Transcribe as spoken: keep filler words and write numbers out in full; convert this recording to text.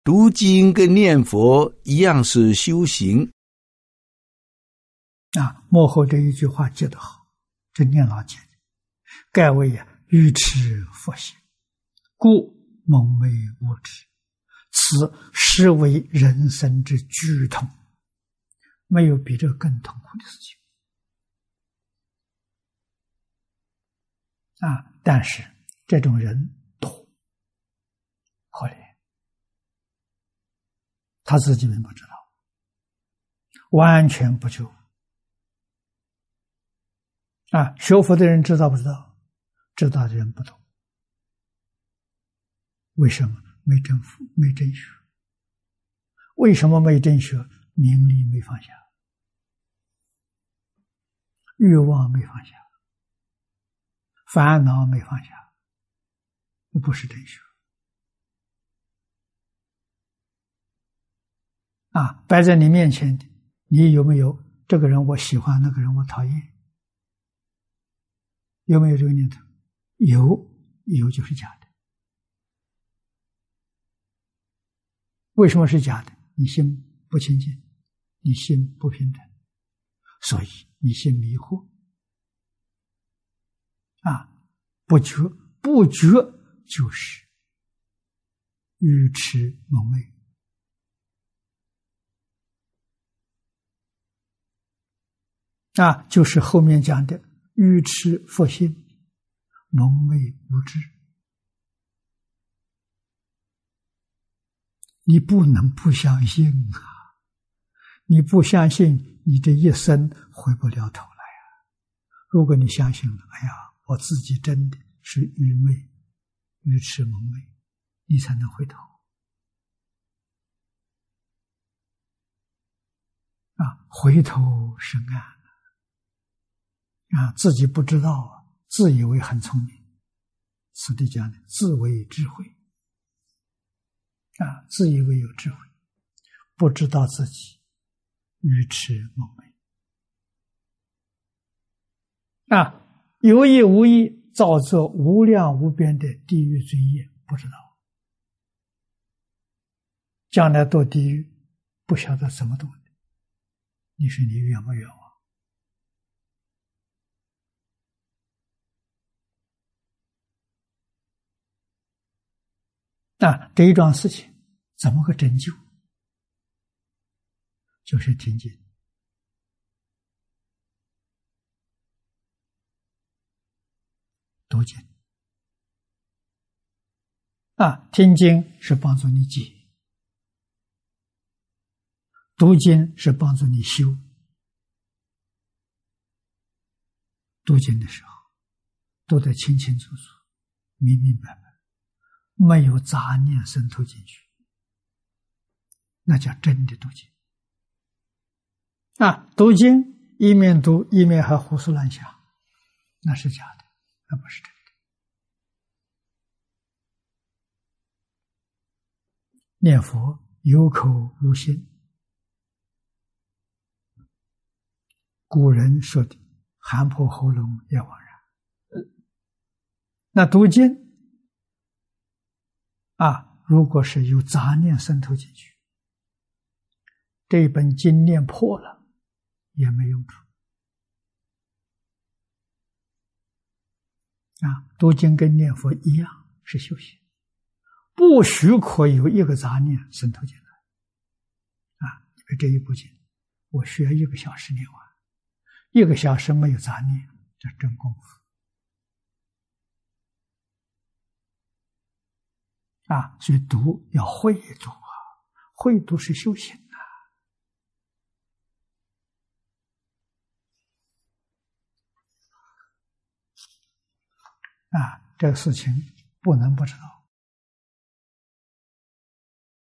读经跟念佛一样是修行啊。幕后这一句话记得好，这念老记的，盖为啊愚痴佛心，故蒙昧无知，此实为人生之剧痛，没有比这更痛苦的事情啊！但是这种人多，可怜，他自己并不知道，完全不求啊！学佛的人知道不知道？知道的人不多。为什么？没真佛，没真学。为什么没真学？名利没放下，欲望没放下，烦恼没放下，这不是真学啊！摆在你面前的，你有没有这个人我喜欢，那个人我讨厌？有没有这个念头？有，有就是假的。为什么是假的？你心不清净，你心不平等，所以你心迷惑啊！不觉，不觉就是愚痴蒙昧啊，就是后面讲的愚痴佛心，蒙昧无知。你不能不相信啊！你不相信，你这一生回不了头来啊！如果你相信了，哎呀，我自己真的是愚昧、愚痴蒙昧，你才能回头啊！回头是岸啊！自己不知道，自以为很聪明，此地讲的自为智慧。啊，自以为有智慧，不知道自己愚痴蒙昧啊，有意无意造作无量无边的地狱罪业，不知道将来堕地狱，不晓得怎么堕的，你说你冤不冤枉？啊，这一桩事情怎么个拯救？就是听经，读经啊，听经是帮助你解，读经是帮助你修。读经的时候，读得清清楚楚、明明白白，没有杂念渗透进去，那叫真的读经啊！读经一面读一面还胡思乱想，那是假的，那不是真的。念佛有口无心，古人说的喊破喉咙也枉然。那读经啊，如果是有杂念渗透进去，这一本经念破了也没用处啊。读经跟念佛一样是修行，不许可有一个杂念渗透进来啊。因为这一部经我需要一个小时念完，一个小时没有杂念，这真功夫啊！所以读要会读啊，会读是修行啊！啊，这个事情不能不知道。